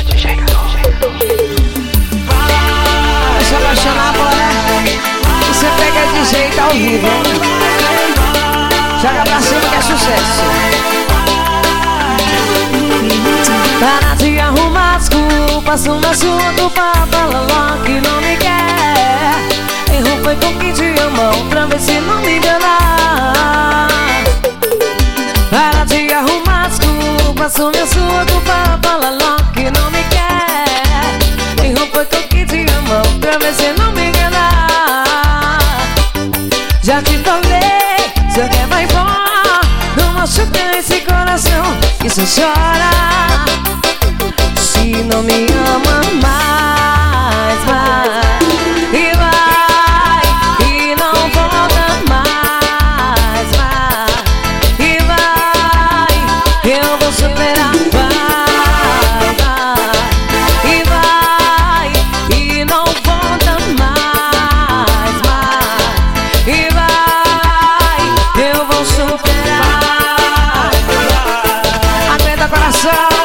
Vai se apaixonar, bora. Você pega de jeito ao vivo, hein? Joga pra cima que é sucesso. Para de arrumar desculpas, um assunto pra falar logo que não me quer. Errou foi com quem te amou, pra ver se não me enganar. Para de arrumar desculpas, um assunto pra falar logo que não me quer. Errou foi com quem te amou, pra ver se não me enganar. Já te falei, se alguém vai embora, não machuca esse coração que só chora. Se não me ama mais, vai e vai e não volta mais, vai e vai, eu vou superar, vai, vai e vai e não volta mais, vai e vai, eu vou superar. Aguenta coração.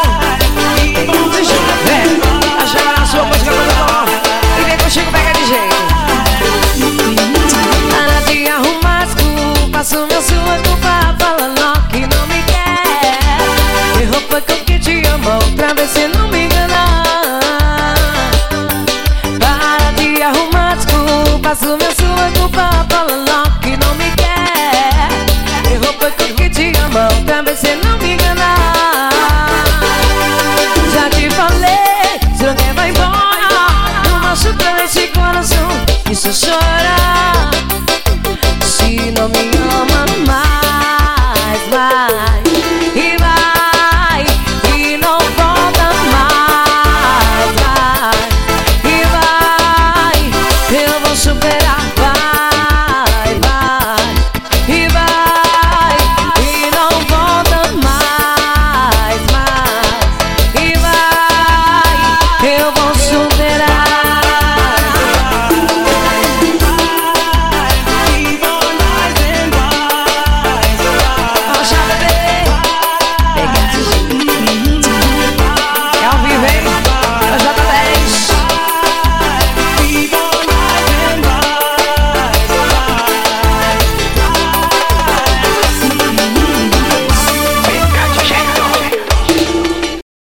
Assume a sua culpa, fala logo que não me quer. Errou foi com quem te amou, pra ver se não me enganar. Para de arrumar desculpa, assume a sua culpa, fala logo que não me quer. Errou foi com quem te amou, pra ver se não me enganar. Já te falei, se alguém vai embora, não machuca esse coração, isso chora.